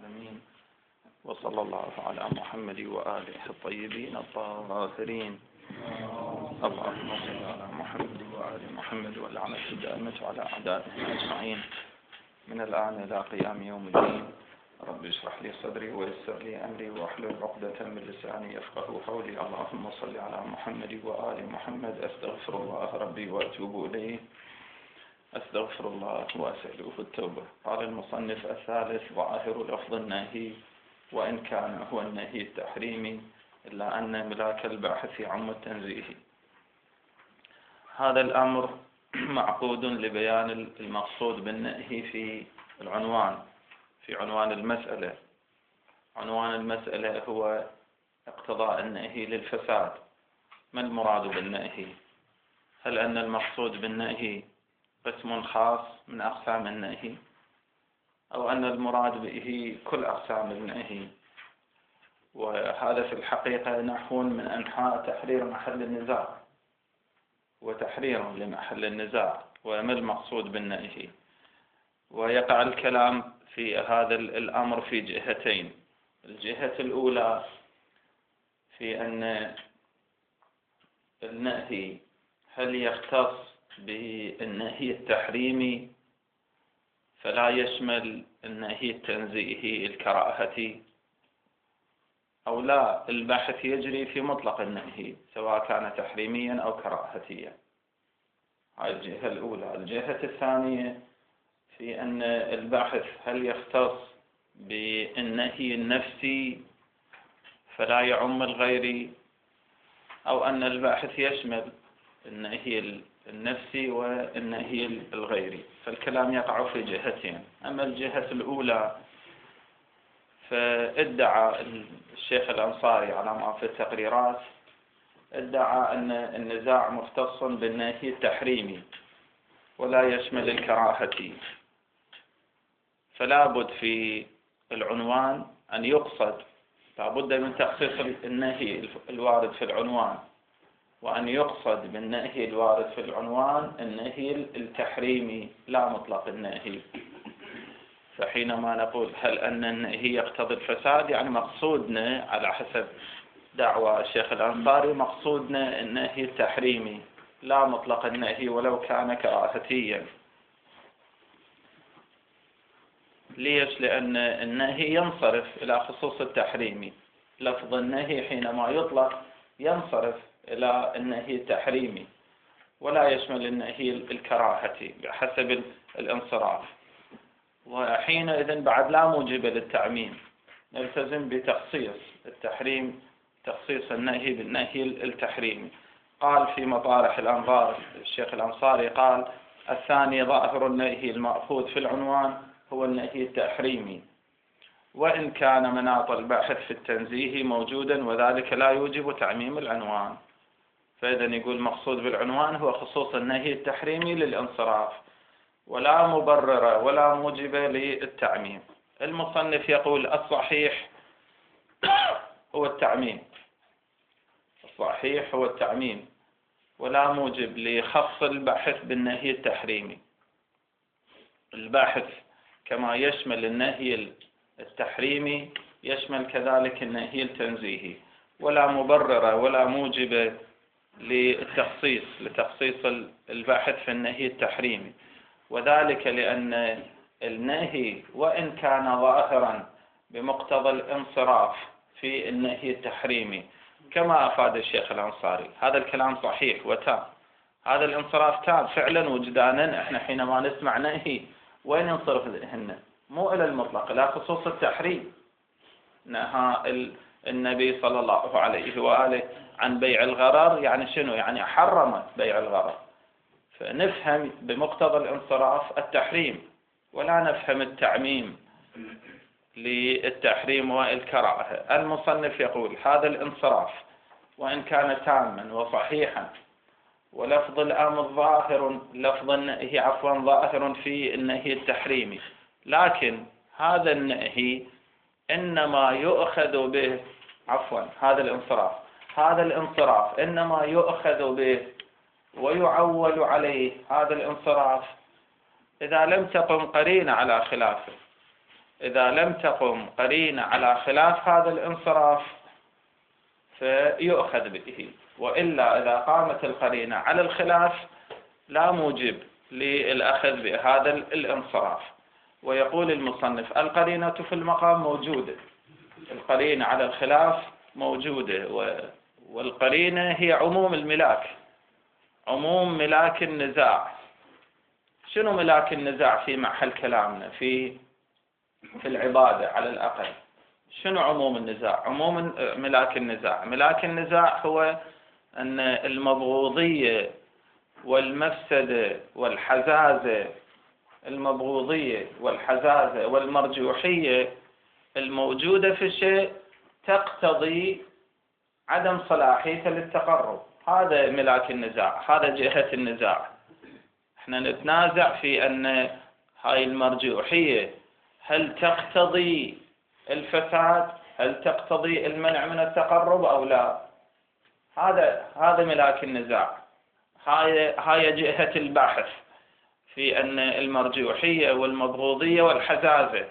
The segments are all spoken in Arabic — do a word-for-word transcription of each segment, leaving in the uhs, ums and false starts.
العالمين، وصلى الله على محمد وآله الطيبين الطاهرين. اللهم صل على محمد وآل محمد واللعنة الدائمة على أعدائهم أجمعين من الآن إلى قيام يوم الدين. رب اشرح لي صدري ويسر لي أمري واحلل عقدة من لساني يفقهوا قولي. اللهم صل على محمد وآل محمد. أستغفر الله ربي وأتوب إليه، أستغفر الله وأسأله التوبة. قال المصنف الثالث: ظاهر لفظ النهي وإن كان هو النهي التحريمي إلا أن ملاك الباحث عم التنزيه. هذا الأمر معقود لبيان المقصود بالنهي في العنوان، في عنوان المسألة. عنوان المسألة هو اقتضاء النهي للفساد. ما المراد بالنهي؟ هل أن المقصود بالنهي قسم خاص من أقسام النهي، أو أن المراد به كل أقسام النهي؟ وهذا في الحقيقة نحو من أنحاء تحرير محل النزاع وتحرير لمحل النزاع. وما المقصود بالنهي؟ ويقع الكلام في هذا الأمر في جهتين. الجهة الأولى في أن النهي هل يختص بالنهي التحريمي فلا يشمل النهي التنزيهي الكراهتي، أو لا، البحث يجري في مطلق النهي سواء كان تحريميا أو كراهتيا. هذه الجهة الأولى. الجهة الثانية في أن البحث هل يختص بالنهي النفسي فلا يعم الغيري، أو أن الباحث يشمل النهي النفسي والنهي الغيري. فالكلام يقع في جهتين. أما الجهة الأولى فادعى الشيخ الأنصاري على ما في التقريرات، ادعى أن النزاع مختص بالنهي التحريمي ولا يشمل الكراهتي، فلا بد في العنوان أن يقصد، لا بد من تخصيص النهي الوارد في العنوان، وأن يقصد بالنهي الوارد في العنوان النهي التحريمي لا مطلق النهي. فحينما نقول هل أن النهي يقتضي الفساد، يعني مقصودنا على حسب دعوى الشيخ الأنصاري مقصودنا النهي التحريمي لا مطلق النهي ولو كان كراهتيا. ليش؟ لأن النهي ينصرف إلى خصوص التحريمي. لفظ النهي حينما يطلق ينصرف إلى النهي التحريمي ولا يشمل النهي الكراهتي بحسب الانصراف. وحينئذ بعد لا موجب للتعميم، نلتزم بتخصيص التحريم، تخصيص النهي بالنهي التحريمي. قال في مطارح الأنظار الشيخ الأنصاري قال: الثاني ظاهر النهي المأخوذ في العنوان هو النهي التحريمي، وإن كان مناط البحث في التنزيه موجودا وذلك لا يوجب تعميم العنوان. فإذا يقول مقصود بالعنوان هو خصوص النهي التحريمي للانصراف، ولا مبرر ولا موجب للتعميم. المصنف يقول الصحيح هو التعميم، الصحيح هو التعميم ولا موجب لخص البحث بالنهي التحريمي. البحث كما يشمل النهي التحريمي يشمل كذلك النهي التنزيهي، ولا مبرر ولا موجب للتخصيص لتخصيص البحث في النهي التحريمي، وذلك لأن النهي وإن كان ظاهرا بمقتضى الانصراف في النهي التحريمي كما أفاد الشيخ الأنصاري، هذا الكلام صحيح وتام، هذا الانصراف تام فعلا وجدانا. احنا حينما نسمع نهي وين ينصرف ذهننا؟ مو إلى المطلق، لا خصوص التحريم. نهى النبي صلى الله عليه وآله عن بيع الغرر، يعني شنو؟ يعني حرم بيع الغرر، فنفهم بمقتضى الانصراف التحريم ولا نفهم التعميم للتحريم والكراهة. المصنف يقول هذا الانصراف وإن كان تاما وصحيحا، ولفظ الأمر ظاهر، لفظ النهي عفوا ظاهر في النهي التحريمي، لكن هذا النهي إنما يؤخذ به عفوا هذا الانصراف هذا الانصراف إنما يؤخذ به ويعول عليه هذا الانصراف إذا لم تقم قرينة على خلافه. إذا لم تقم قرينة على خلاف هذا الانصراف فيؤخذ به، وإلا إذا قامت القرينة على الخلاف لا موجب للأخذ بهذا الانصراف. ويقول المصنف القرينة في المقام موجودة، القرينة على الخلاف موجودة، والقرينة هي عموم الملاك، عموم ملاك النزاع. شنو ملاك النزاع في محل كلامنا في في العبادة على الأقل؟ شنو عموم النزاع؟ عموم ملاك النزاع، ملاك النزاع هو أن المبغوضية والمفسدة والحزازة، المبغوضية والحزازة والمرجوحية الموجودة في الشيء تقتضي عدم صلاحيته للتقرب. هذا ملاك النزاع، هذا جهة النزاع. احنا نتنازع في أن هاي المرجوحية هل تقتضي الفساد، هل تقتضي المنع من التقرب أو لا. هذا هذا ملاك النزاع، هاي هاي جهة البحث في أن المرجوحية والمبغوضية والحزازة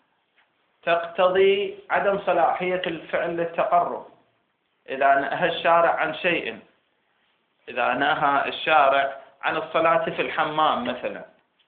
تقتضي عدم صلاحية الفعل للتقرب. إذا نهى الشارع عن شيء، إذا نهى الشارع عن الصلاة في الحمام مثلا،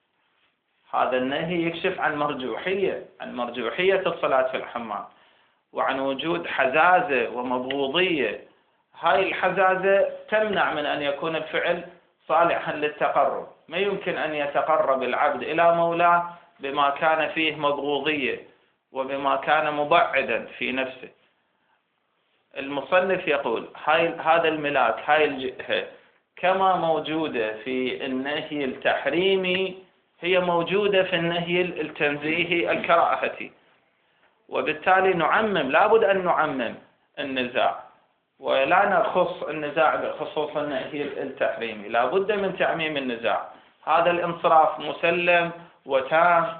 هذا النهي يكشف عن مرجوحية، عن مرجوحية الصلاة في الحمام، وعن وجود حزازة ومبغوضية. هاي الحزازة تمنع من أن يكون الفعل صالحا للتقرب. ما يمكن أن يتقرب العبد إلى مولاه بما كان فيه مبغوضية وبما كان مبعدا في نفسه. المصنف يقول هاي هذا الملاك، هاي الجهة كما موجودة في النهي التحريمي هي موجودة في النهي التنزيهي الكراهتي، وبالتالي نعمم، لابد أن نعمم النزاع ولا نخص النزاع بخصوص النهي التحريمي، لابد من تعميم النزاع. هذا الانصراف مسلم وتام،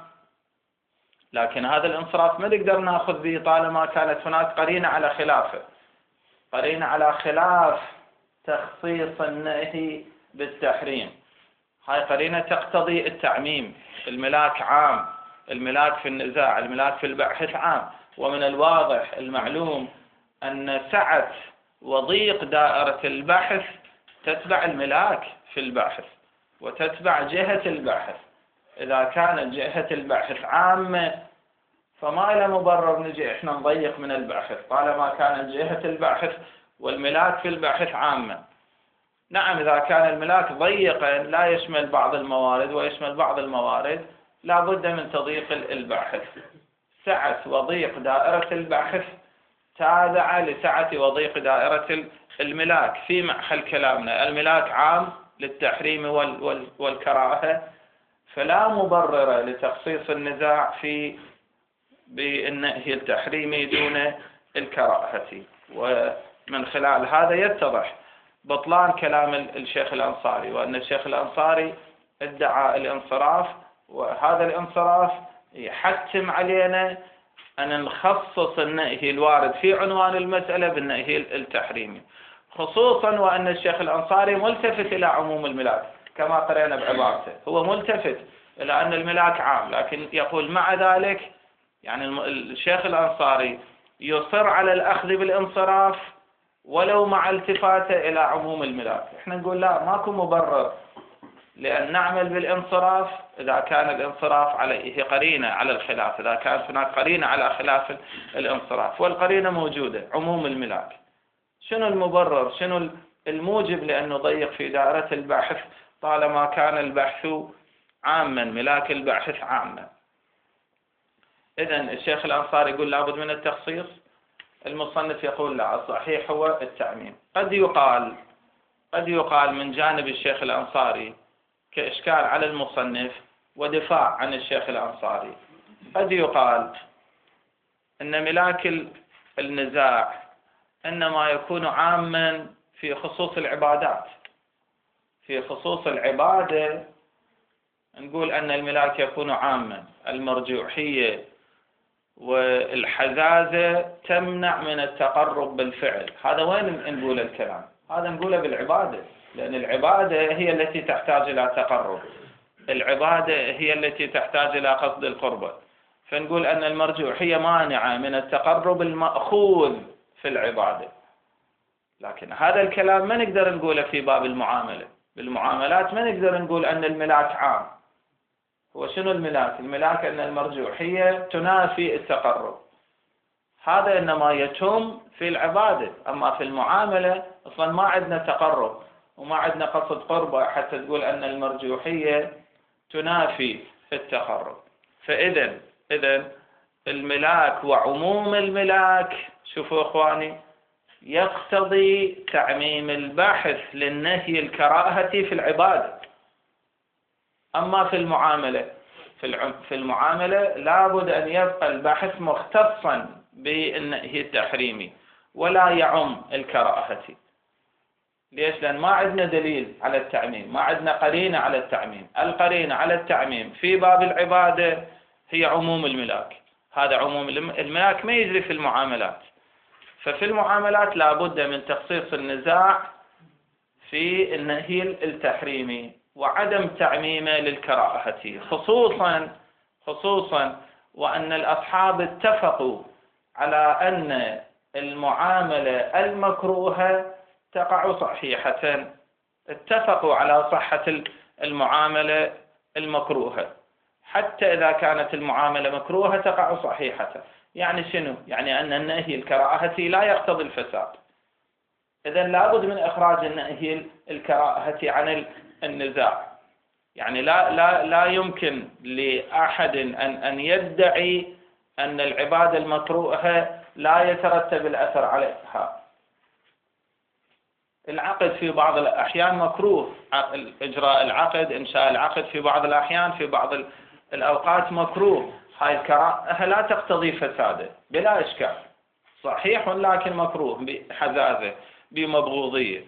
لكن هذا الانصراف ما نقدر ناخذ به طالما كانت هناك قرينة على خلافه، قرينة على خلاف تخصيص النهي بالتحريم. هاي قرينة تقتضي التعميم، الملاك عام، الملاك في النزاع، الملاك في البحث عام. ومن الواضح المعلوم أن سعة وضيق دائرة البحث تتبع الملاك في البحث وتتبع جهة البحث. إذا كانت جهة البحث عامة فما له مبرر نجي إحنا نضيق من البحث طالما كانت جهة البحث والملاك في البحث عامة. نعم، إذا كان الملاك ضيقا لا يشمل بعض الموارد ويشمل بعض الموارد لا بد من تضييق البحث. سعة وضيق دائرة البحث تابعة لسعة وضيق دائرة الملاك في محل كلامنا. الملاك عام للتحريم والكراهة، فلا مبرر لتخصيص النزاع في بالنهي التحريمي دون الكراهة. ومن خلال هذا يتضح بطلان كلام الشيخ الأنصاري، وأن الشيخ الأنصاري ادعى الانصراف، وهذا الانصراف يحتم علينا أن نخصص النهي الوارد في عنوان المسألة بالنهي التحريمي، خصوصا وأن الشيخ الأنصاري ملتفت إلى عموم الملاك كما قرأنا بعبارته. هو ملتفت إلى أن الملاك عام، لكن يقول مع ذلك يعني الشيخ الأنصاري يصر على الأخذ بالانصراف ولو مع التفاته إلى عموم الملاك. احنا نقول لا، ماكو مبرر لأن نعمل بالانصراف إذا كان الانصراف عليه قرينة على الخلاف، إذا كانت هناك قرينة على خلاف الانصراف، والقرينة موجودة عموم الملاك. شنو المبرر، شنو الموجب لأن نضيق في دائرة البحث طالما كان البحث عاما، ملاك البحث عاما؟ إذن الشيخ الأنصاري يقول لابد من التخصيص، المصنف يقول لا، الصحيح هو التعميم. قد يقال قد يقال من جانب الشيخ الأنصاري كإشكال على المصنف ودفاع عن الشيخ الأنصاري، قد يقال أن ملاك النزاع إنما يكون عاما في خصوص العبادات. في خصوص العبادة نقول أن الملاك يكون عاما، المرجوحية والحزازة تمنع من التقرب بالفعل. هذا وين نقول الكلام؟ هذا نقوله بالعبادة، لأن العبادة هي التي تحتاج إلى تقرب، العبادة هي التي تحتاج إلى قصد القربة. فنقول أن المرجوحية مانعة من التقرب المأخوذ في العبادة. لكن هذا الكلام ما نقدر نقوله في باب المعاملة. بالمعاملات ما نقدر نقول أن الملاك عام. هو شنو الملاك؟ الملاك أن المرجوحية تنافي التقرب، هذا إنما يتم في العبادة. أما في المعاملة أصلا ما عندنا تقرب وما عندنا قصد قربة حتى تقول أن المرجوحية تنافي التقرب. فإذا إذا الملاك وعموم الملاك، شوفوا إخواني، يقتضي تعميم البحث للنهي الكراهة في العبادة. أما في المعاملة في المعاملة لابد أن يبقى البحث مختصا بالنهي التحريمي ولا يعم الكراهة. ليش؟ لأن ما عندنا دليل على التعميم، ما عندنا قرينة على التعميم. القرينة على التعميم في باب العبادة هي عموم الملاك. هذا عموم الملاك ما يجري في المعاملات. ففي المعاملات لابد من تخصيص النزاع في النهي التحريمي وعدم تعميمه للكراهة، خصوصا خصوصا وأن الأصحاب اتفقوا على أن المعاملة المكروهة تقع صحيحة. اتفقوا على صحة المعاملة المكروهة حتى إذا كانت المعاملة مكروهة تقع صحيحة. يعني شنو؟ يعني أن النهي الكراهة لا يقتضي الفساد. إذن لابد من إخراج النهي الكراهة عن النزاع. يعني لا لا لا يمكن لأحد أن أن يدعي أن العبادة المكروهة لا يترتب الأثر عليها. العقد في بعض الأحيان مكروه، إجراء العقد، إنشاء العقد في بعض الأحيان في بعض الأوقات مكروه. هاي الكراهة لا تقتضي فساده بلا إشكال، صحيح لكن مكروه بحزازة بمبغوضية.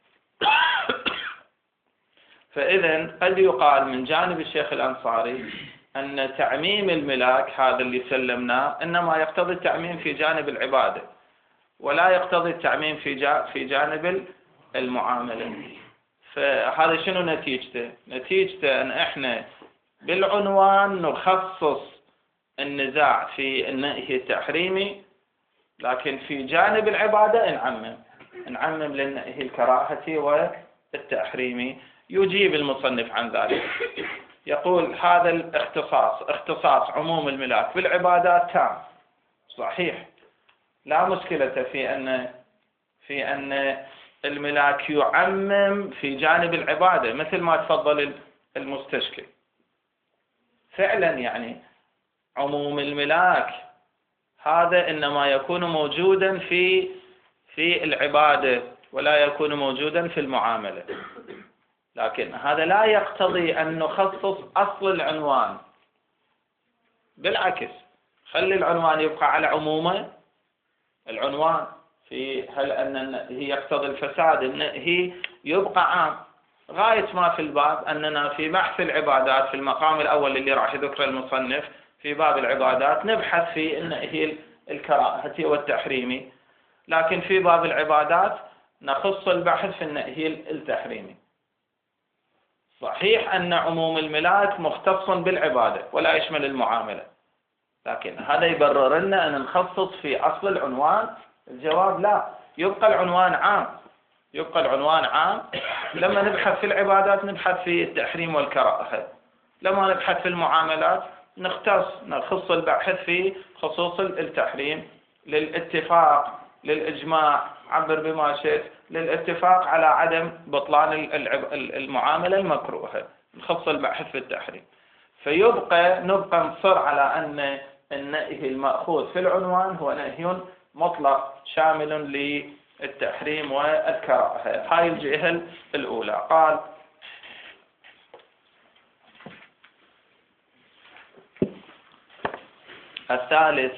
فإذا قد يقال من جانب الشيخ الأنصاري أن تعميم الملاك هذا اللي سلمناه إنما يقتضي التعميم في جانب العبادة ولا يقتضي التعميم في في جانب المعاملة. فهذا شنو نتيجته؟ نتيجته أن إحنا بالعنوان نخصص النزاع في النهي التحريمي، لكن في جانب العبادة نعمم نعمم للنهي الكراهة والتحريمي. يجيب المصنف عن ذلك، يقول هذا الاختصاص اختصاص عموم الملاك بالعبادات تام صحيح، لا مشكلة في أن في أن الملاك يعمم في جانب العبادة مثل ما تفضل المستشكل. فعلا يعني عموم الملاك هذا إنما يكون موجودا في في العبادة ولا يكون موجودا في المعاملة، لكن هذا لا يقتضي أن نخصص أصل العنوان. بالعكس، خلي العنوان يبقى على عمومه. العنوان في هل أن النهي يقتضي الفساد، النهي يبقى عام. غاية ما في الباب أننا في بحث العبادات في المقام الأول اللي راح يذكر المصنف في باب العبادات نبحث في النهي الكراهة والتحريمي، لكن في باب العبادات نخص البحث في النهي التحريمي. صحيح أن عموم الملاك مختص بالعبادة ولا يشمل المعاملة، لكن هذا يبرر لنا أن نخصص في أصل العنوان. الجواب لا، يبقى العنوان عام، يبقى العنوان عام. لما نبحث في العبادات نبحث في التحريم والكراهة، لما نبحث في المعاملات نختص نخص البحث في خصوص التحريم للاتفاق للإجماع، عبر بما شئت، للاتفاق على عدم بطلان المعاملة المكروهة، نخص البحث في التحريم. فيبقى نبقى نصر على أن النهي المأخوذ في العنوان هو نهي مطلق شامل للتحريم والكراهة. هاي الجهة الأولى. قال الثالث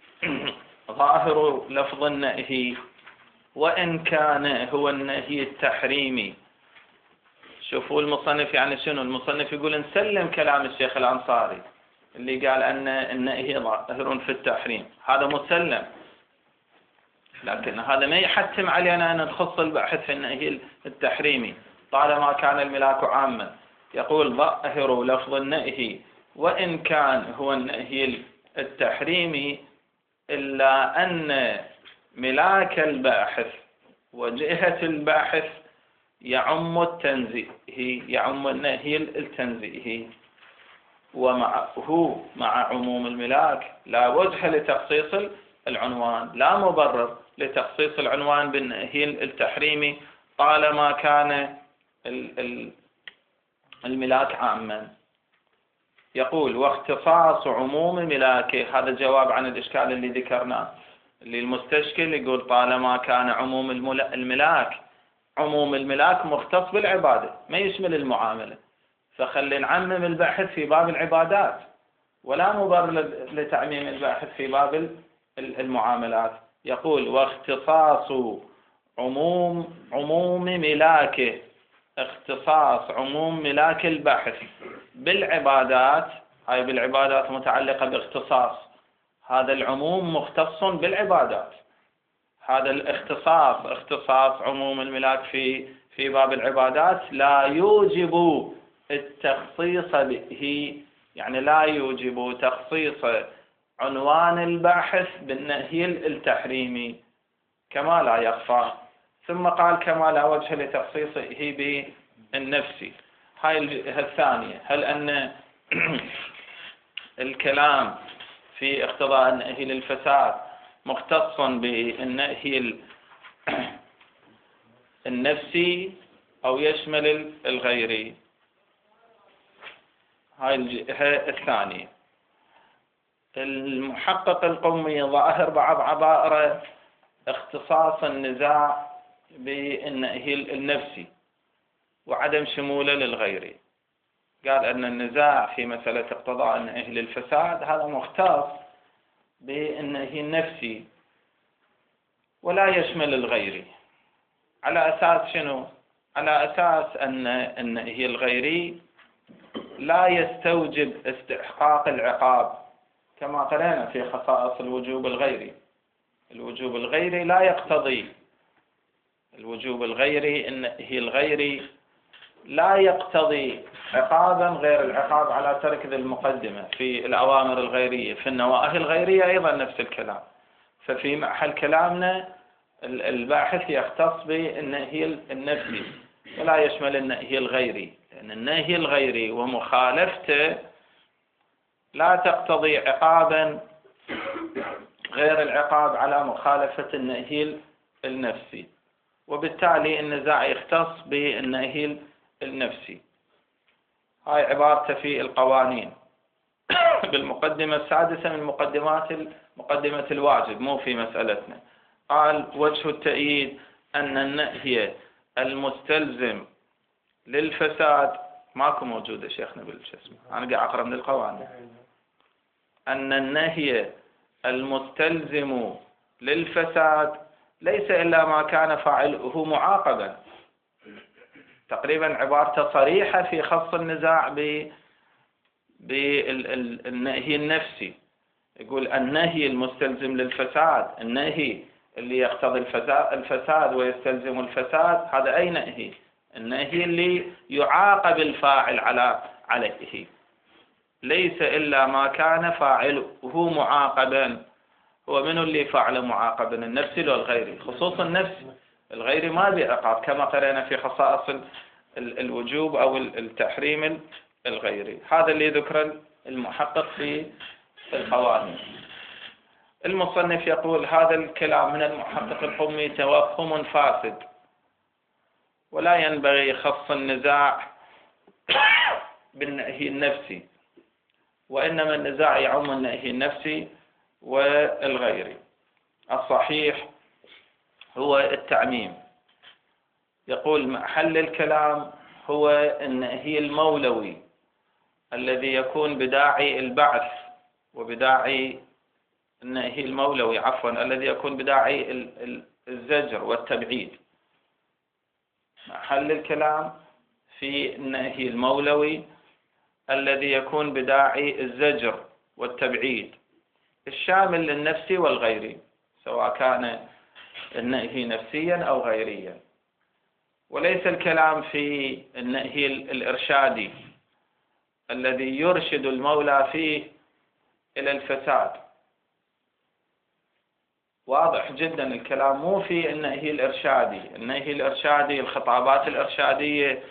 ظاهر لفظ النهي وإن كان هو النهي التحريمي. شوفوا المصنف يعني شنو؟ المصنف يقول نسلم كلام الشيخ الأنصاري اللي قال أن النهي ظاهر في التحريم، هذا مسلم، لكن هذا ما يحتم علينا أن نخص البحث في النهي التحريمي طالما كان الملاك عاما. يقول ظاهر لفظ النهي وإن كان هو النهي التحريمي إلا أن ملاك الباحث وجهة الباحث يعم التنزيهي، يعم النهي التنزيهي، ومعه مع عموم الملاك لا وجه لتخصيص العنوان، لا مبرر لتخصيص العنوان بالنهي التحريمي طالما كان الملاك عاما. يقول واختصاص عموم ملاكه، هذا جواب عن الإشكال اللي ذكرناه، اللي المستشكل يقول طالما كان عموم الملاك عموم الملاك مختص بالعبادة ما يشمل المعاملة، فخلي نعمم الباحث في باب العبادات ولا مبرر لتعميم الباحث في باب المعاملات. يقول واختصاص عموم عموم ملاكه، اختصاص عموم ملاك الباحث بالعبادات، هاي بالعبادات متعلقة باختصاص، هذا العموم مختص بالعبادات، هذا الاختصاص اختصاص عموم الملاك في في باب العبادات لا يوجب التخصيص به، يعني لا يوجب تخصيص عنوان الباحث بالنهي التحريمي كما لا يخفى. ثم قال كما لا وجه لتخصيصه بالنفسي. هاي الثانية، هل أن الكلام في اقتضاء النهي للفساد مختص بالنهي النفسي أو يشمل الغيري؟ هاي الجهة الثانية. المحقق القومي ظاهر بعض عبائره اختصاص النزاع بالنهي النفسي وعدم شموله للغيري، قال أن النزاع في مسألة اقتضاء النهي للفساد هذا مختص بالنهي النفسي ولا يشمل الغيري، على أساس شنو؟ على أساس أن النهي الغيري لا يستوجب استحقاق العقاب كما قرأنا في خصائص الوجوب الغيري. الوجوب الغيري لا يقتضي الوجوب الغيري النهي الغيري لا يقتضي عقابا غير العقاب على ترك ذي المقدمة في الأوامر الغيرية. في النواهي الغيرية أيضا نفس الكلام. ففي محل كلامنا الباحث يختص بالنهي النفسي ولا يشمل النهي الغيري، لأن النهي الغيري ومخالفته لا تقتضي عقابا غير العقاب على مخالفة النهي النفسي، وبالتالي النزاع يختص بالنهي النفسي. هاي عبارته في القوانين بالمقدمة السادسة من مقدمات مقدمة الواجب، مو في مسألتنا. قال وجه التأييد أن النهي المستلزم للفساد، ماكو موجودة شيخنا بالجسم، أنا قاعد أقرأ من القوانين. أن النهي المستلزم للفساد ليس إلا ما كان فاعله معاقبا. تقريبا عبارته صريحة في خص النزاع بالنهي النفسي. يقول النهي المستلزم للفساد، النهي اللي يقتضي الفساد ويستلزم الفساد، هذا أي نهي؟ النهي اللي يعاقب الفاعل على عليه، ليس إلا ما كان فاعله معاقبا. هو من اللي فعل معاقبا؟ النفسي ولا الغيري؟ خصوصا النفسي، الغيري ما بعقاب كما قرأنا في خصائص الوجوب أو التحريم الغيري. هذا اللي ذكر المحقق في القوانين. المصنف يقول هذا الكلام من المحقق القومي توهم فاسد، ولا ينبغي خص النزاع بالنهي النفسي، وإنما النزاع يعم النهي النفسي والغيري. الصحيح هو التعميم. يقول محل الكلام هو النهي المولوي الذي يكون بداعي البعث وبداعي النهي المولوي عفوا الذي يكون بداعي الزجر والتبعيد. محل الكلام في النهي المولوي الذي يكون بداعي الزجر والتبعيد الشامل للنفسي والغيري، سواء كان النهي نفسيا أو غيريا. وليس الكلام في النهي الإرشادي الذي يرشد المولى فيه إلى الفساد. واضح جدا الكلام، مو في النهي الإرشادي. النهي الإرشادي الخطابات الإرشادية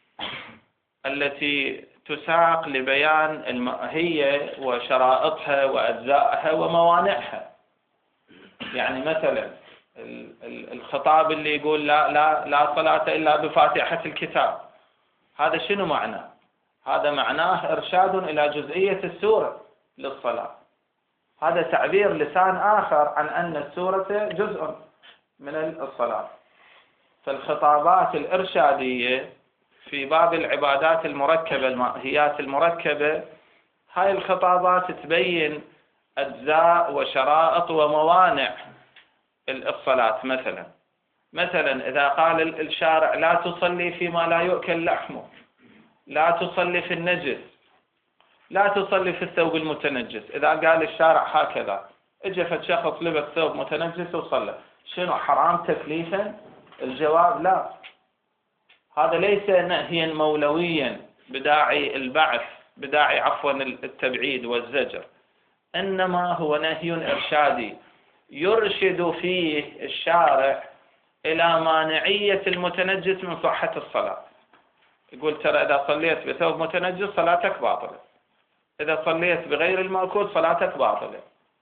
التي تساق لبيان الماهية وشرائطها وأجزائها وموانعها. يعني مثلا الخطاب اللي يقول لا لا لا صلاة إلا بفاتحة الكتاب، هذا شنو معناه؟ هذا معناه إرشاد إلى جزئية السورة للصلاة. هذا تعبير لسان آخر عن أن السورة جزء من الصلاة. فالخطابات الإرشادية في باب العبادات المركبة الماهيات المركبة، هاي الخطابات تبين أجزاء وشرائط وموانع الصلاة. مثلا مثلا إذا قال الشارع لا تصلي فيما لا يؤكل لحمه، لا تصلي في النجس، لا تصلي في الثوب المتنجس. إذا قال الشارع هكذا، اجى فشخص لبس ثوب متنجس وصلى، شنو حرام تكليفا؟ الجواب لا، هذا ليس نهيا مولويا بداعي البعث، بداعي عفوا التبعيد والزجر، إنما هو نهي إرشادي يرشد فيه الشارع إلى مانعية المتنجس من صحة الصلاة. يقول ترى إذا صليت بثوب متنجس صلاتك باطلة، إذا صليت بغير المأكول صلاتك باطلة.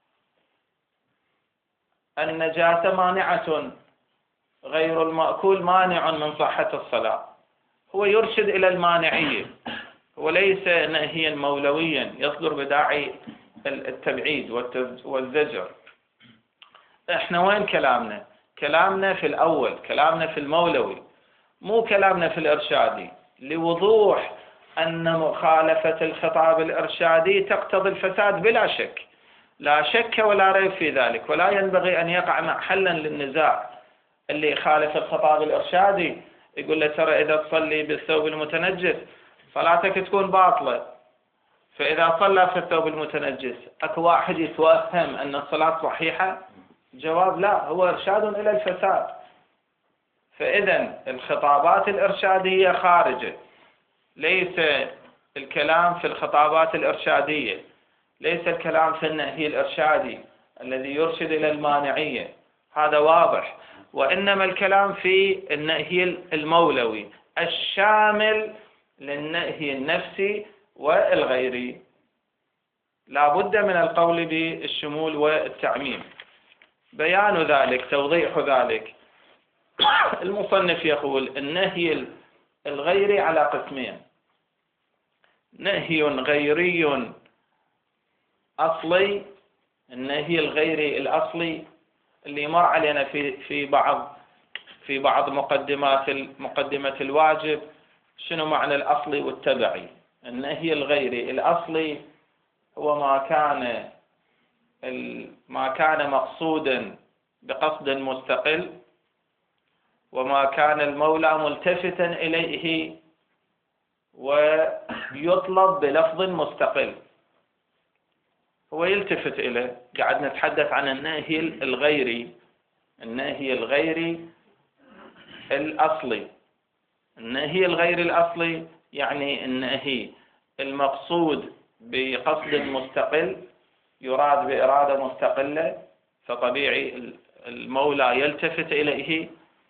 النجاسة مانعة، غير المأكول مانع من صحة الصلاة. هو يرشد إلى المانعية، وليس نهيا مولويا يصدر بداعي التبعيد والزجر. احنا وين كلامنا؟ كلامنا في الأول، كلامنا في المولوي، مو كلامنا في الإرشادي، لوضوح أن مخالفة الخطاب الإرشادي تقتضي الفساد بلا شك، لا شك ولا ريب في ذلك. ولا ينبغي أن يقع محلا للنزاع. اللي يخالف الخطاب الإرشادي يقول له ترى إذا تصلي بالثوب المتنجس صلاتك تكون باطلة، فإذا صلى في الثوب المتنجس أكو واحد يتوهم أن الصلاة صحيحة؟ جواب لا، هو إرشاد إلى الفساد. فإذا الخطابات الإرشادية خارجة، ليس الكلام في الخطابات الإرشادية، ليس الكلام في النهي الإرشادي الذي يرشد إلى المانعية، هذا واضح. وإنما الكلام في النهي المولوي الشامل للنهي النفسي والغيري. لا بد من القول بالشمول والتعميم. بيان ذلك، توضيح ذلك، المصنف يقول النهي الغيري على قسمين: نهي غيري أصلي، النهي الغيري الأصلي اللي مر علينا في في بعض في بعض مقدمات مقدمة الواجب. شنو معنى الأصلي والتبعي؟ النهي الغيري الأصلي هو ما كان ما كان مقصودا بقصد مستقل، وما كان المولى ملتفتا إليه ويطلب بلفظ مستقل، هو يلتفت إليه. قاعد نتحدث عن النهي الغيري، النهي الغيري الأصلي. النهي الغيري الأصلي يعني النهي المقصود بقصد مستقل، يراد بإرادة مستقلة، فطبيعي المولى يلتفت إليه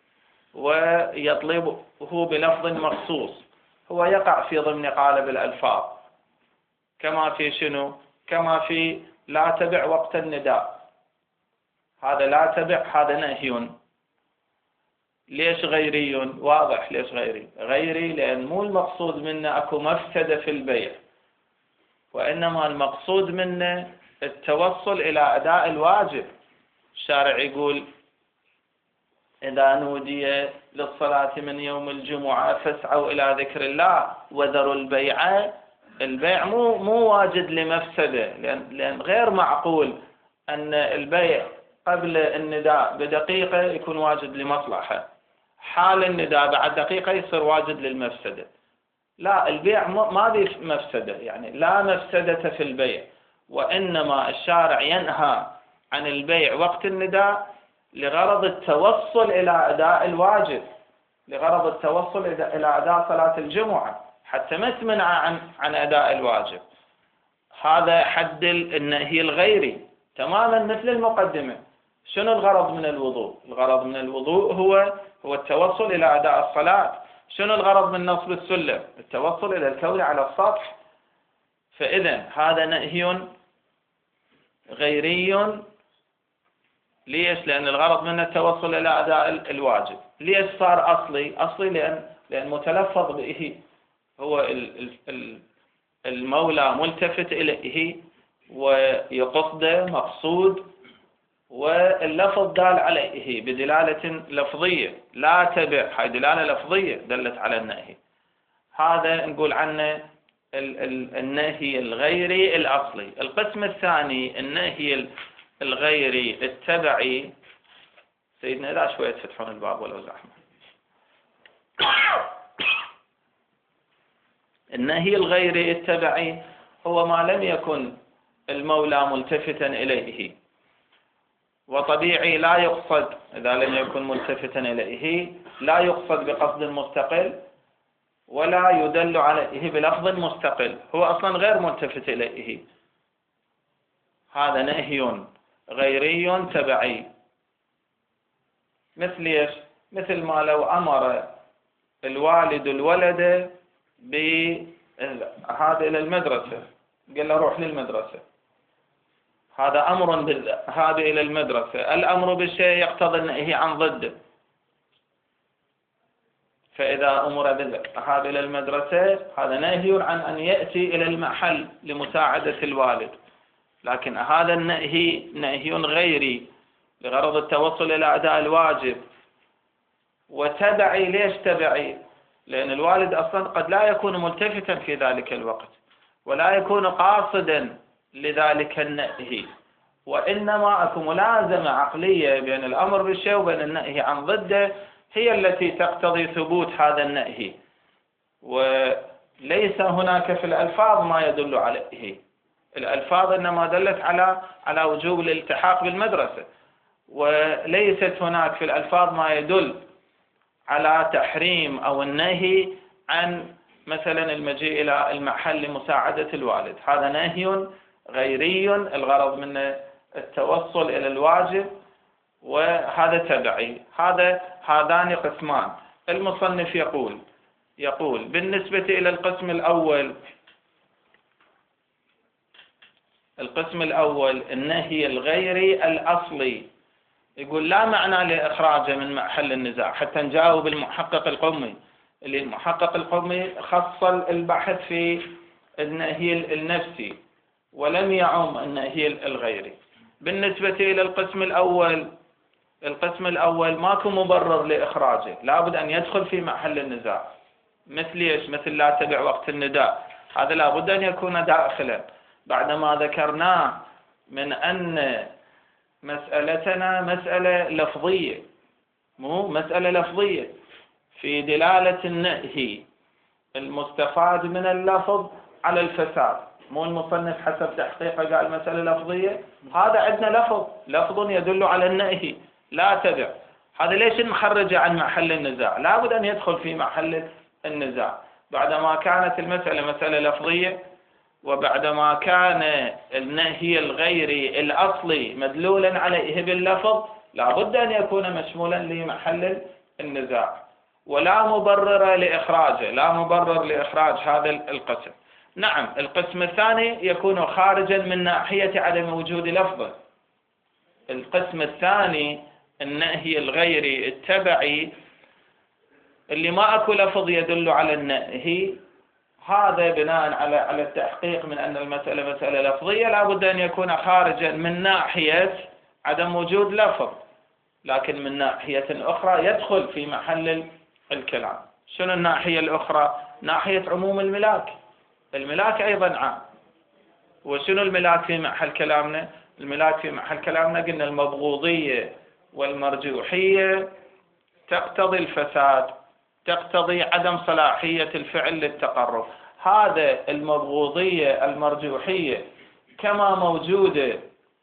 ويطلبه بلفظ مخصوص. هو يقع في ضمن قالب الألفاظ، كما في شنو؟ كما في لا تبع وقت النداء. هذا لا تبع، هذا نهي. ليش غيري؟ واضح ليش غيري. غيري لأن مو المقصود منه أكو مفسدة في البيع، وإنما المقصود منه التوصل إلى أداء الواجب. الشارع يقول إذا نودي للصلاة من يوم الجمعة فاسعوا إلى ذكر الله وذروا البيع. البيع مو مو واجد لمفسدة، لأن, لأن غير معقول أن البيع قبل النداء بدقيقة يكون واجد لمصلحة، حال النداء بعد دقيقة يصير واجد للمفسدة. لا، البيع ما ذي مفسدة، يعني لا مفسدة في البيع، وإنما الشارع ينهى عن البيع وقت النداء لغرض التوصل إلى أداء الواجب، لغرض التوصل إلى أداء صلاة الجمعة، حتى ما تمنع عن عن أداء الواجب. هذا حد النهي الغيري تماما مثل المقدمة. شنو الغرض من الوضوء؟ الغرض من الوضوء هو هو التوصل إلى أداء الصلاة. شنو الغرض من نصب السلم؟ التوصل إلى الكون على السطح. فإذا هذا نهي غيري. ليش؟ لأن الغرض منه التوصل إلى أداء الواجب. ليش صار أصلي؟ أصلي لأن لأن متلفظ به هو المولى ملتفت إليه ويقصده مقصود، واللفظ دال عليه بدلالة لفظية. لا تبع، هاي دلالة لفظية دلت على النهي. هذا نقول عنه النهي الغيري الأصلي. القسم الثاني النهي الغيري التبعي. سيدنا لا شوية تفتحون الباب ولو زحمة. النهي الغيري التبعي هو ما لم يكن المولى ملتفتا إليه، وطبيعي لا يقصد إذا لم يكن ملتفتا إليه، لا يقصد بقصد مستقل ولا يدل عليه بلفظ مستقل، هو أصلا غير ملتفت إليه. هذا نهي غيري تبعي. مثل ايش؟ مثل ما لو أمر الوالد الولد بهذا إلى المدرسة، قال له روح للمدرسة، هذا أمر هذا إلى المدرسة. الأمر بالشيء يقتضي النهي عن ضده. فإذا أمر هذا إلى المدرسة هذا نهي عن أن يأتي إلى المحل لمساعدة الوالد، لكن هذا النهي نهي غيري لغرض التوصل إلى أداء الواجب. وتبعي. ليش تبعي؟ لأن الوالد أصلا قد لا يكون ملتفتا في ذلك الوقت ولا يكون قاصدا لذلك النهي، وإنما أكو ملازمة عقلية بين الأمر بالشيء وبين النهي عن ضده هي التي تقتضي ثبوت هذا النهي، وليس هناك في الألفاظ ما يدل عليه. الألفاظ إنما دلت على على وجوب الالتحاق بالمدرسة، وليست هناك في الألفاظ ما يدل على تحريم أو النهي عن مثلا المجيء إلى المحل لمساعدة الوالد. هذا نهي غيري الغرض منه التوصل إلى الواجب، وهذا تبعي. هذا هذان قسمان. المصنف يقول يقول بالنسبة إلى القسم الأول القسم الأول النهي الغيري الأصلي، يقول لا معنى لإخراجه من محل النزاع. حتى نجاوب المحقق القمي، اللي المحقق القمي خص البحث في النهي النفسي ولم يعم النهي الغيري. بالنسبة إلى القسم الأول القسم الأول ماكو مبرر لإخراجه، لابد أن يدخل في محل النزاع. مثل إيش؟ مثل لا تبع وقت النداء، هذا لابد أن يكون داخلا. بعدما ذكرناه من أن مسألتنا مسألة لفظية، مو مسألة لفظية في دلالة النهي المستفاد من اللفظ على الفساد. مو المصنف حسب تحقيقه قال مسألة لفظية، هذا عندنا لفظ لفظ يدل على النهي لا تبع. هذا ليش نخرجه عن محل النزاع؟ لابد أن يدخل في محل النزاع. بعدما كانت المسألة مسألة لفظية، وبعدما كان النهي الغيري الأصلي مدلولا عليه باللفظ، لابد أن يكون مشمولا لمحل النزاع، ولا مبرر لإخراجه، لا مبرر لإخراج هذا القسم. نعم، القسم الثاني يكون خارجا من ناحية عدم وجود لفظه. القسم الثاني النهي الغيري التبعي اللي ما أكو لفظ يدل على النهي، هذا بناء على على التحقيق من أن المسألة مسألة لفظية لابد أن يكون خارجا من ناحية عدم وجود لفظ، لكن من ناحية أخرى يدخل في محل الكلام. شنو الناحية الأخرى؟ ناحية عموم الملاك. الملاك أيضا عام. وشنو الملاك في محل كلامنا؟ الملاك في محل كلامنا قلنا المبغوضية والمرجوحية تقتضي الفساد، تقتضي عدم صلاحية الفعل للتقرب. هذا المبغوضية المرجوحية كما موجودة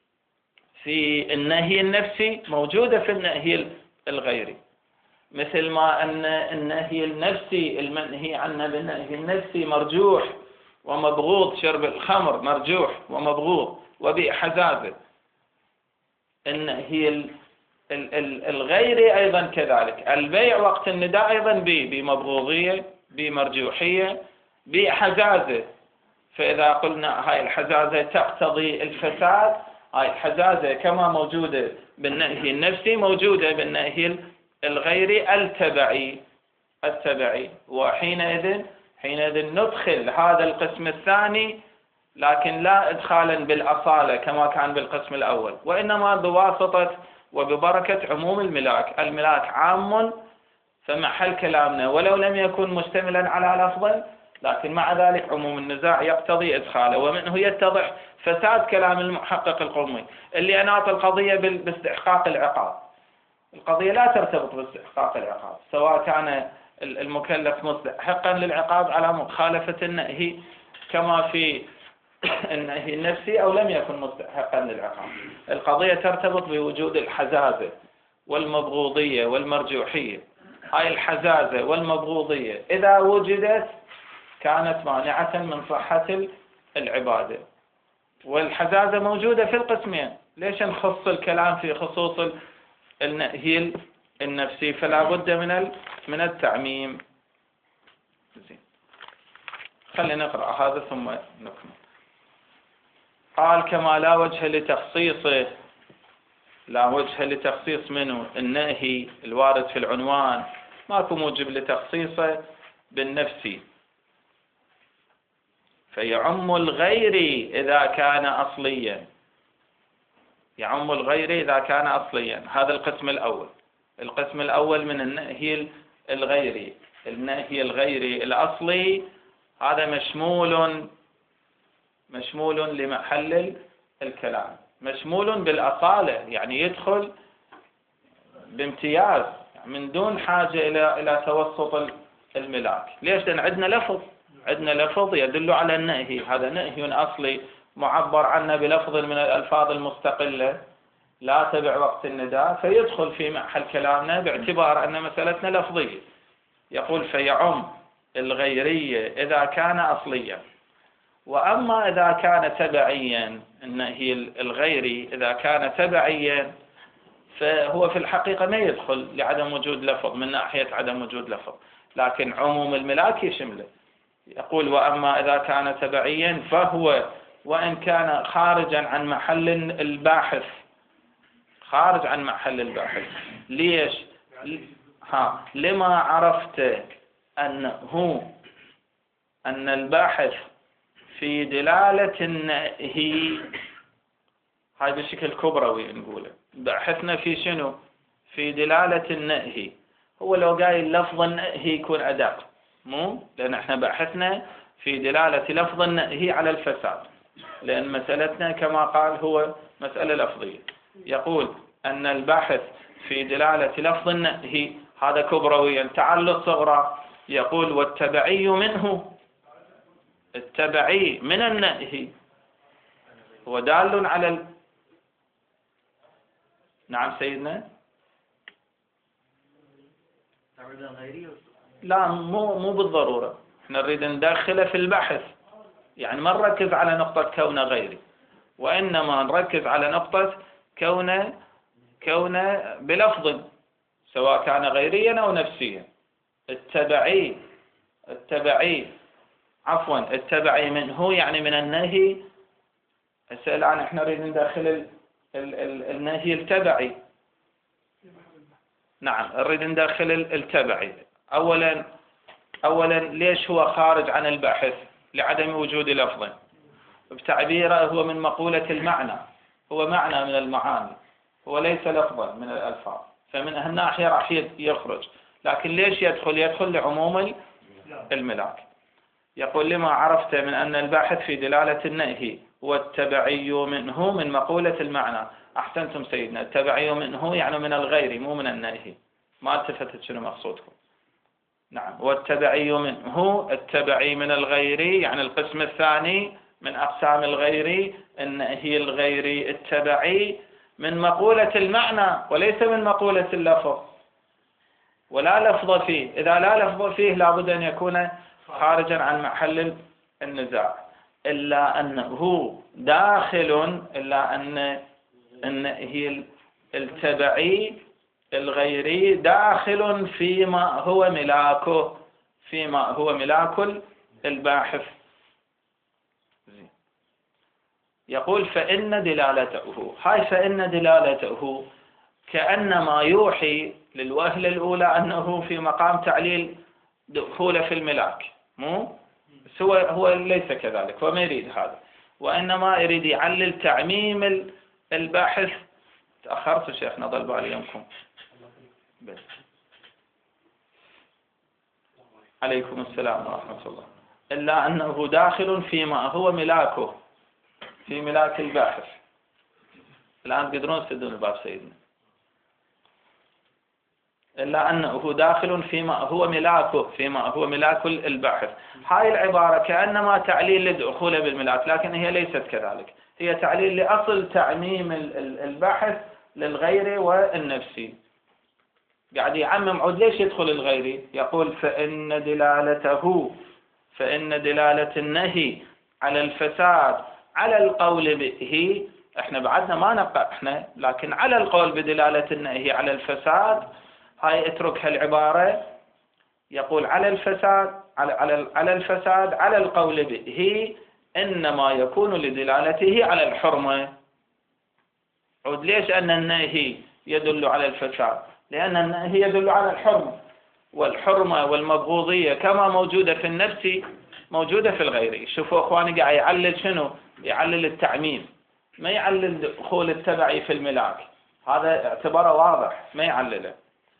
في النهي النفسي موجودة في النهي الغيري، مثل ما أن النهي النفسي المنهي عنه بالنهي النفسي مرجوح ومبغوض شرب الخمر مرجوح ومبغوض وبيع حزازة. النهي الغيري أيضا كذلك، البيع وقت النداء أيضا بمبغوضية بمرجوحية بحزازة. فإذا قلنا هاي الحزازة تقتضي الفساد، هاي الحزازة كما موجودة بالنهي النفسي موجودة بالنهي الغيري التبعي التبعي وحينئذ حينئذ ندخل هذا القسم الثاني، لكن لا إدخالا بالأصالة كما كان بالقسم الأول، وإنما بواسطة وببركة عموم الملاك. الملاك عام فمحل كلامنا ولو لم يكن مشتملا على لفظ، لكن مع ذلك عموم النزاع يقتضي إدخاله، ومنه يتضح فساد كلام المحقق القرمي اللي أناط القضية باستحقاق العقاب. القضية لا ترتبط باستحقاق العقاب، سواء كان المكلف مستحقا للعقاب على مخالفة النهي كما في النهي النفسي أو لم يكن مستحقا للعقاب. القضية ترتبط بوجود الحزازة والمبغوضية والمرجوحية. هاي الحزازة والمبغوضية إذا وجدت كانت مانعة من صحة العبادة، والحزازة موجودة في القسمين، ليش نخص الكلام في خصوص النهي النفسي؟ فلا بد من من التعميم. زين، خلينا نقرأ هذا ثم نكمل. قال كما لا وجه لتخصيصه، لا وجه لتخصيص منه النهي الوارد في العنوان، ماكو موجب لتخصيصه بالنفسي، فيعم الغير إذا كان أصليا، يعم الغير إذا كان أصليا. هذا القسم الأول. القسم الأول من النهي الغيري. النهي الغيري الأصلي هذا مشمول مشمول لمحل الكلام، مشمول بالأصالة، يعني يدخل بامتياز من دون حاجة إلى إلى توسط الملاك. ليش؟ لأن عندنا لفظ عندنا لفظ يدل على النهي، هذا نهي أصلي معبر عنه بلفظ من الألفاظ المستقلة لا تبع وقت النداء، فيدخل في محل كلامنا باعتبار أن مسألتنا لفظية. يقول فيعم الغيرية إذا كان أصليا. وأما إذا كان تبعيا، النهي الغيري إذا كان تبعيا فهو في الحقيقة ما يدخل لعدم وجود لفظ، من ناحية عدم وجود لفظ، لكن عموم الملاك يشمله. يقول وأما إذا كان تبعيا فهو وإن كان خارجا عن محل الباحث، خارج عن محل الباحث. ليش؟ ها لما عرفت أنه أن الباحث في دلالة النهي، هاي بشكل كبروي نقوله، بحثنا في شنو؟ في دلالة النهي. هو لو قايل لفظ النهي يكون أدق، مو؟ لأن احنا بحثنا في دلالة لفظ النهي على الفساد، لأن مسألتنا كما قال هو مسألة لفظية. يقول أن البحث في دلالة لفظ النهي هذا كبروي. تعال صغرى، يقول والتبعي منه، التبعي من النهي هو دال على ال... نعم سيدنا. لا مو مو بالضرورة، احنا نريد ندخله في البحث، يعني ما نركز على نقطة كونه غيري، وإنما نركز على نقطة كونه كونه بلفظ سواء كان غيريا أو نفسيا. التبعي التبعي عفوا التبعي منه يعني من النهي. هسه الآن احنا نريد ندخل ال... ال... ال... النهي التبعي. نعم نريد ندخل التبعي. أولا أولا ليش هو خارج عن البحث؟ لعدم وجود لفظ. بتعبيره هو من مقولة المعنى، هو معنى من المعاني، هو ليس لفظا من الألفاظ، فمن هالناحية راح يخرج. لكن ليش يدخل؟ يدخل لعموم الملاك. يقول لما عرفت من أن الباحث في دلالة النهي والتبعي منه من مقولة المعنى. أحسنتم سيدنا، التبعي منه يعني من الغير مو من النهي، ما التفتت شنو مقصودكم. نعم والتبعي منه، التبعي من الغير يعني القسم الثاني من أقسام الغير، النهي الغيري التبعي من مقولة المعنى وليس من مقولة اللفظ، ولا لفظ فيه. إذا لا لفظ فيه لابد أن يكون خارجا عن محل النزاع، إلا أنه داخل، إلا أن أن هي التبعي الغيري داخل فيما هو ملاكه، فيما هو ملاك الباحث. يقول فإن دلالته، هاي فإن دلالته كأنما يوحي للوهلة الأولى أنه في مقام تعليل دخوله في الملاك، مو هو هو ليس كذلك، هو ما يريد هذا، وإنما يريد يعلل تعميم الباحث. تأخرت شيخنا، ضل بالي يومكم بس. عليكم السلام ورحمة الله. إلا أنه داخل فيما هو ملاكه، في ملاك الباحث. الآن تقدرون تسدون الباب سيدنا. إلا أنه داخل فيما هو ملاكه، فيما هو ملاك الباحث. هاي العبارة كأنما تعليل لدخوله بالملاك، لكن هي ليست كذلك، هي تعليل لأصل تعميم الباحث للغير والنفسي. قاعد يعمم عود ليش يدخل الغيري؟ يقول فإن دلالته، فإن دلالة النهي على الفساد على القول به، احنا بعدنا ما نبقى احنا، لكن على القول بدلالة النهي على الفساد، هاي اترك هالعبارة. يقول على الفساد، على على على الفساد على القول به إنما يكون لدلالته على الحرمة. عود ليش أن النهي يدل على الفساد؟ لأن النهي يدل على الحرمة، والحرمة والمبغوضية كما موجودة في النفس موجودة في الغير. شوفوا أخواني قاعد يعلل شنو؟ يعلل التعميم، ما يعلل دخول التبعي في الملاك، هذا اعتباره واضح ما يعلله.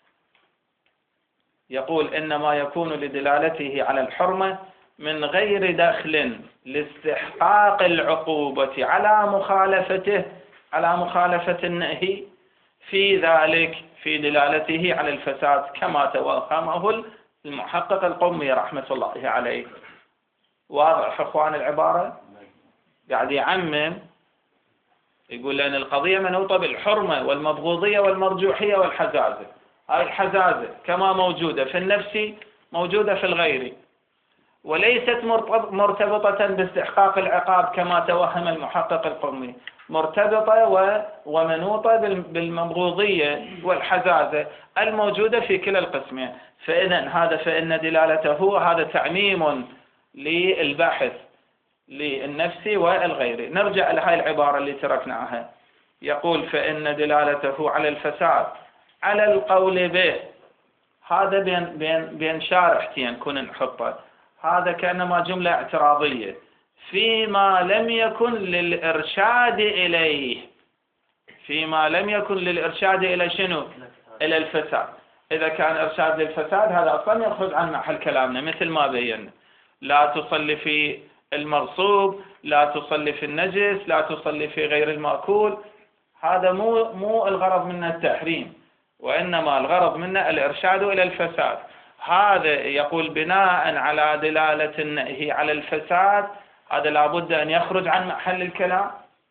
يقول إنما يكون لدلالته على الحرمة من غير دخل لاستحقاق العقوبة على مخالفته، على مخالفة النهي في ذلك، في دلالته على الفساد كما توهمه المحقق القمي رحمة الله عليه. واضح أخوان العبارة؟ قاعد يعمم، يقول لأن القضية منوطة بالحرمة والمبغوضية والمرجوحية والحزازة. هاي الحزازة كما موجودة في النفس موجودة في الغير، وليست مرتبطة باستحقاق العقاب كما توهم المحقق القمي، مرتبطة ومنوطة بالمبغوضية والحزازة الموجودة في كلا القسمين. فإذا هذا فإن دلالته هذا تعميم للباحث للنفس والغير. نرجع لهذه العبارة اللي تركناها. يقول فإن دلالته على الفساد على القول به، هذا بين بين بين شارحتين كنا نحطه، هذا كأنما جملة اعتراضية، فيما لم يكن للإرشاد إليه، فيما لم يكن للإرشاد إلى شنو؟ إلى الفساد. إذا كان إرشاد للفساد هذا أصلا يخرج عن محل كلامنا، مثل ما بينا لا تصلي في المغصوب، لا تصلي في النجس، لا تصلي في غير المأكول. هذا مو مو الغرض منا التحريم، وإنما الغرض منا الإرشاد إلى الفساد. هذا يقول بناء على دلالة النهي على الفساد، هذا لابد أن يخرج عن محل الكلام.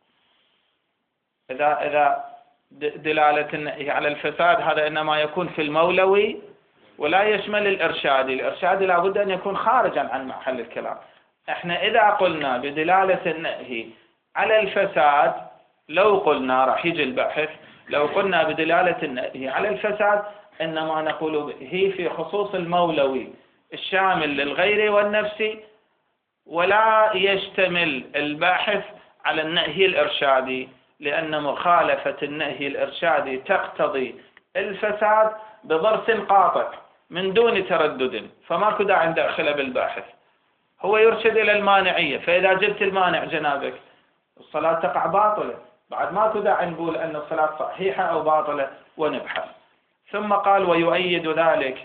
إذا إذا دلالة النهي على الفساد هذا إنما يكون في المولوي ولا يشمل الإرشادي، الإرشادي لابد أن يكون خارجا عن محل الكلام. احنا إذا قلنا بدلالة النهي على الفساد، لو قلنا راح يجي البحث، لو قلنا بدلالة النهي على الفساد إنما نقول هي في خصوص المولوي الشامل للغير والنفسي، ولا يشتمل الباحث على النهي الإرشادي، لأن مخالفة النهي الإرشادي تقتضي الفساد بضرس قاطع من دون تردد، فماكو داعي ندخله بالباحث. هو يرشد إلى المانعية، فإذا جبت المانع جنابك الصلاة تقع باطلة، بعد ماكو داعي نقول أن الصلاة صحيحة أو باطلة ونبحث. ثم قال ويؤيد ذلك،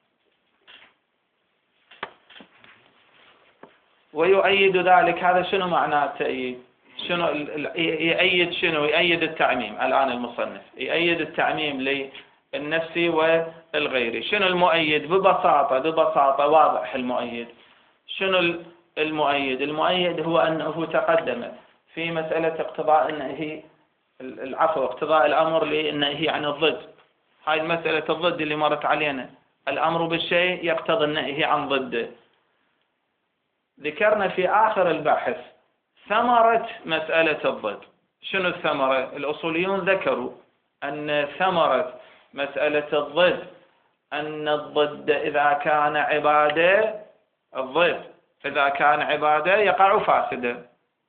ويؤيد ذلك هذا شنو معناه التأييد؟ شنو يؤيد؟ شنو يؤيد؟ التعميم. الآن المصنف يؤيد التعميم للنفسي والغيري. شنو المؤيد؟ ببساطة ببساطة واضح المؤيد. شنو المؤيد؟ المؤيد هو أنه تقدم في مسألة اقتضاء النهي، العفو اقتضاء الأمر للنهي عن الضد. هاي المسألة الضد اللي مرت علينا، الأمر بالشيء يقتضي النهي عن ضده. ذكرنا في آخر البحث ثمرة مسألة الضد. شنو الثمرة؟ الأصوليون ذكروا أن ثمرة مسألة الضد أن الضد إذا كان عبادة، الضد إذا كان عبادة يقع فاسدا.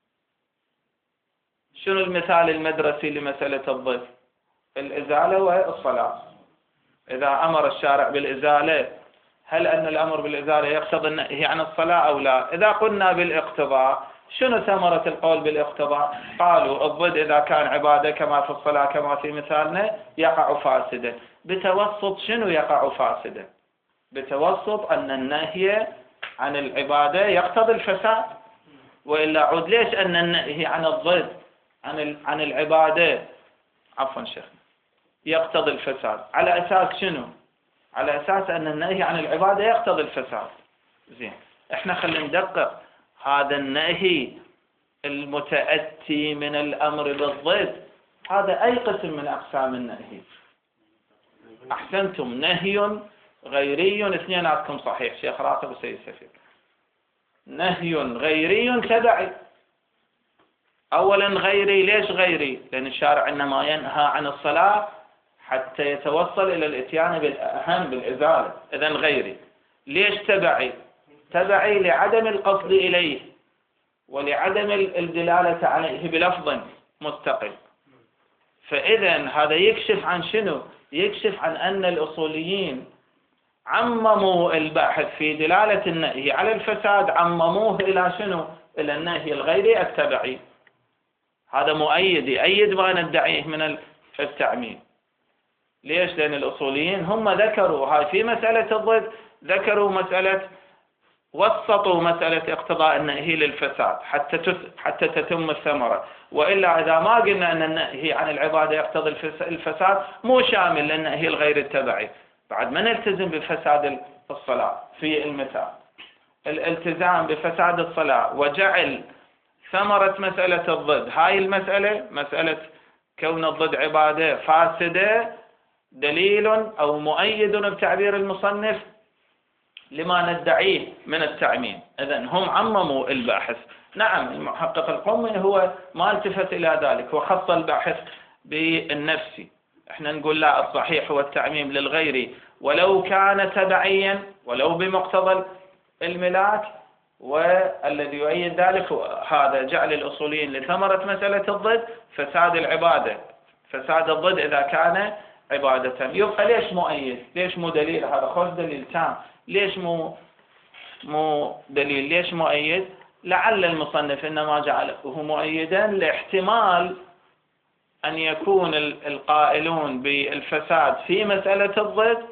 شنو المثال المدرسي لمسألة الضد؟ الإزالة والصلاة. إذا أمر الشارع بالإزالة، هل أن الأمر بالإزالة يقتضي النهي عن الصلاة أو لا؟ إذا قلنا بالاقتضاء، شنو ثمرة القول بالاقتضاء؟ قالوا الضد إذا كان عبادة كما في الصلاة كما في مثالنا يقع فاسدا. بتوسط شنو يقع فاسدا؟ بتوسط أن النهي عن العبادة يقتضي الفساد، وإلا عود ليش أن النهي عن الضد عن عن العبادة عفوا شيخ يقتضي الفساد؟ على أساس شنو؟ على أساس أن النهي عن العبادة يقتضي الفساد. زين، احنا خلينا ندقق هذا النهي المتأتي من الأمر بالضد، هذا أي قسم من أقسام النهي؟ أحسنتم، نهي غيري، اثنيناتكم صحيح شيخ راقب وسيد سفير. نهي غيري تبعي. أولا غيري، ليش غيري؟ لأن الشارع إنما ينهى عن الصلاة حتى يتوصل إلى الإتيان بالأهم بالإزالة، إذن غيري. ليش تبعي؟ تبعي لعدم القصد إليه ولعدم الدلالة عليه بلفظ مستقل. فإذا هذا يكشف عن شنو؟ يكشف عن أن الأصوليين عمموا البحث في دلالة النهي على الفساد، عمموه إلى شنو؟ إلى النهي الغيري التبعي. هذا مؤيد، يؤيد ما ندعيه من التعميم. ليش؟ لأن الأصوليين هم ذكروا هاي في مسألة الضد، ذكروا مسألة، وسطوا مسألة اقتضاء النهي للفساد حتى حتى تتم الثمرة. وإلا إذا ما قلنا أن النهي عن العبادة يقتضي الفساد مو شامل للنهي الغير التبعي، بعد ما نلتزم بفساد الصلاة في المثال. الالتزام بفساد الصلاة وجعل ثمرة مسألة الضد، هاي المسألة مسألة كون الضد عبادة فاسدة، دليل أو مؤيد بتعبير المصنف لما ندعيه من التعميم. إذن هم عمموا الباحث. نعم، المحقق القومي هو ما التفت إلى ذلك وخص الباحث بالنفسي. احنا نقول لا، الصحيح هو التعميم للغير ولو كان تبعيا ولو بمقتضى الملاك، والذي يؤيد ذلك هذا جعل الأصوليين لثمرة مسألة الضد فساد العبادة، فساد الضد إذا كان عبادة. يبقى ليش مؤيد؟ ليش مو دليل؟ هذا خوش دليل تام. ليش مو مو دليل؟ ليش مؤيد؟ لعل المصنف إنما جعله مؤيدا لاحتمال أن يكون القائلون بالفساد في مسألة الضد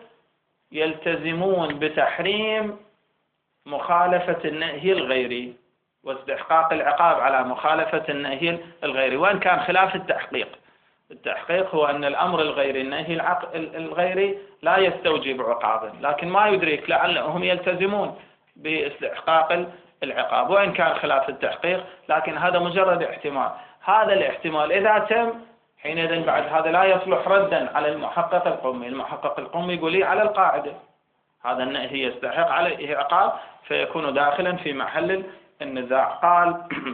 يلتزمون بتحريم مخالفة النهي الغيري واستحقاق العقاب على مخالفة النهي الغيري، وإن كان خلاف التحقيق. التحقيق هو أن الأمر الغيري النهي الغيري لا يستوجب عقابا، لكن ما يدرك لعلهم يلتزمون باستحقاق العقاب وإن كان خلاف التحقيق، لكن هذا مجرد احتمال. هذا الاحتمال إذا تم حينئذ بعد هذا لا يصلح ردا على المحقق القومي. المحقق القومي يقول لي على القاعدة هذا النهي يستحق عليه عقاب فيكون داخلا في محل النزاع. قال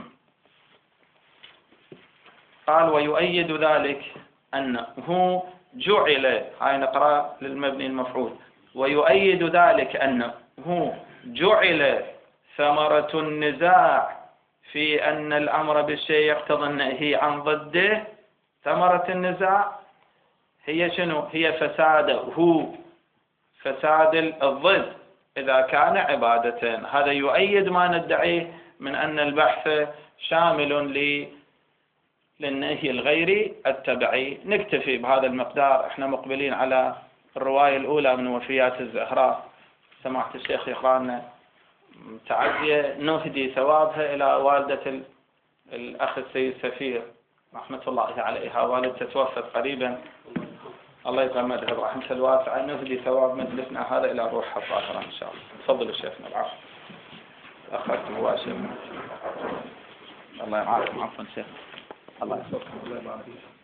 قال ويؤيد ذلك أنه جعل، هاي نقرأ للمبني المفعول، ويؤيد ذلك أنه جعل ثمرة النزاع في أن الأمر بالشيء يقتضي النهي عن ضده. ثمرة النزاع هي شنو؟ هي فساده، فساد الضد إذا كان عبادة. هذا يؤيد ما ندعيه من أن البحث شامل للنهي الغيري التبعي. نكتفي بهذا المقدار. احنا مقبلين على الرواية الأولى من وفيات الزهراء، سماحة الشيخ يقرأ لنا تعزية نهدي ثوابها إلى والدة الأخ السيد سفير رحمة الله عليها، والدته توفت قريبا، الله يتغمدها برحمة الواسعة. نهدي ثواب مجلسنا هذا إلى روحها الطاهرة إن شاء الله. تفضلوا شيخنا. العفو، أخذت مباشر. الله يعافيكم. عفوا شيخ. الله يسلمك. الله يبارك فيك.